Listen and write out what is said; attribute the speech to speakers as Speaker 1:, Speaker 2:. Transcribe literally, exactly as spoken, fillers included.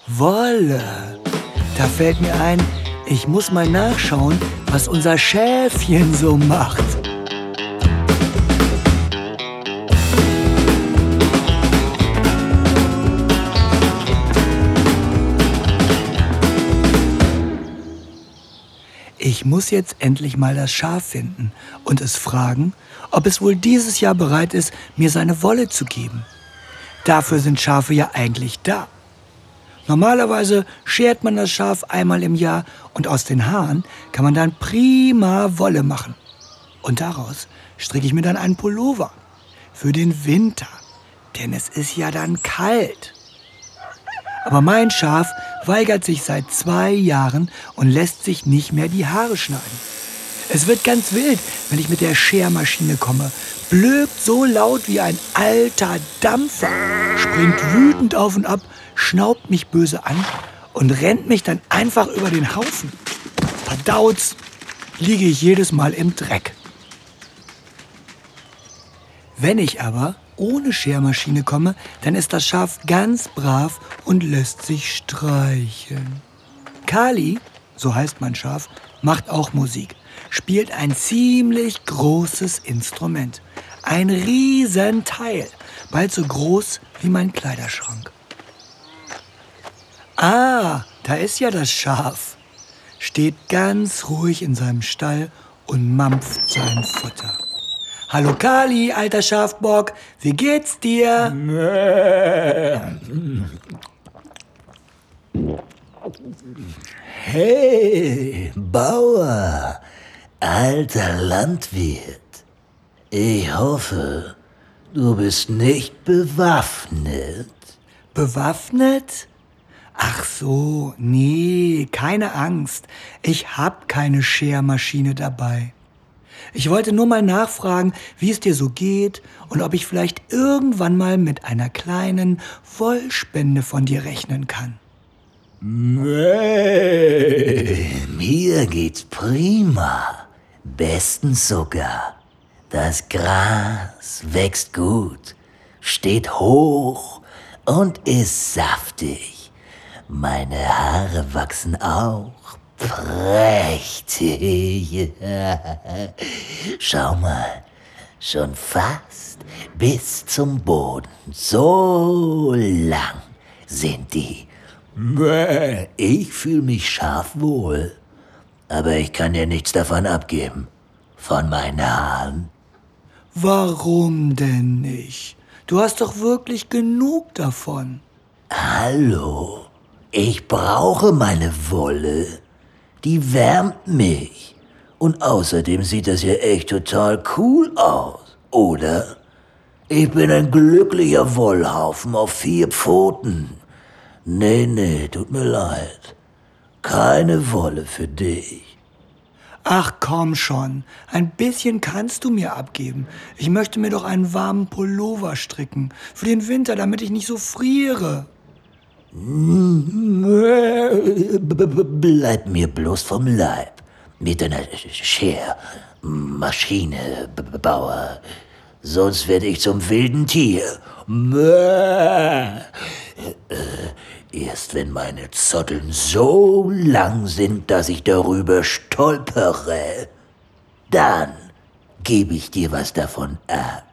Speaker 1: Wolle. Da fällt mir ein, ich muss mal nachschauen, was unser Schäfchen so macht. Ich muss jetzt endlich mal das Schaf finden und es fragen, ob es wohl dieses Jahr bereit ist, mir seine Wolle zu geben. Dafür sind Schafe ja eigentlich da. Normalerweise schert man das Schaf einmal im Jahr und aus den Haaren kann man dann prima Wolle machen. Und daraus stricke ich mir dann einen Pullover für den Winter, denn es ist ja dann kalt. Aber mein Schaf weigert sich seit zwei Jahren und lässt sich nicht mehr die Haare schneiden. Es wird ganz wild, wenn ich mit der Schermaschine komme, blökt so laut wie ein alter Dampfer, springt wütend auf und ab, schnaubt mich böse an und rennt mich dann einfach über den Haufen. Verdaut's, liege ich jedes Mal im Dreck. Wenn ich aber ohne Schermaschine komme, dann ist das Schaf ganz brav und lässt sich streicheln. Kali, so heißt mein Schaf, macht auch Musik, spielt ein ziemlich großes Instrument. Ein Riesenteil, bald so groß wie mein Kleiderschrank. Ah, da ist ja das Schaf. Steht ganz ruhig in seinem Stall und mampft sein Futter. Hallo Kali, alter Schafbock, wie geht's dir?
Speaker 2: Hey, Bauer, alter Landwirt. Ich hoffe, du bist nicht bewaffnet.
Speaker 1: Bewaffnet? Ach so, nee, keine Angst. Ich hab keine Schermaschine dabei. Ich wollte nur mal nachfragen, wie es dir so geht und ob ich vielleicht irgendwann mal mit einer kleinen Wollspende von dir rechnen kann.
Speaker 2: Nee, mir geht's prima. Bestens sogar. Das Gras wächst gut, steht hoch und ist saftig. Meine Haare wachsen auch prächtig. Schau mal, schon fast bis zum Boden. So lang sind die. Ich fühle mich scharfwohl, aber ich kann dir nichts davon abgeben. Von meinen Haaren.
Speaker 1: Warum denn nicht? Du hast doch wirklich genug davon.
Speaker 2: Hallo, ich brauche meine Wolle. Die wärmt mich. Und außerdem sieht das ja echt total cool aus, oder? Ich bin ein glücklicher Wollhaufen auf vier Pfoten. Nee, nee, tut mir leid. Keine Wolle für dich.
Speaker 1: Ach komm schon, ein bisschen kannst du mir abgeben. Ich möchte mir doch einen warmen Pullover stricken. Für den Winter, damit ich nicht so friere.
Speaker 2: Bleib mir bloß vom Leib. Mit deiner Schermaschine, Bauer. Sonst werde ich zum wilden Tier. Erst wenn meine Zotteln so lang sind, dass ich darüber stolpere, dann gebe ich dir was davon ab.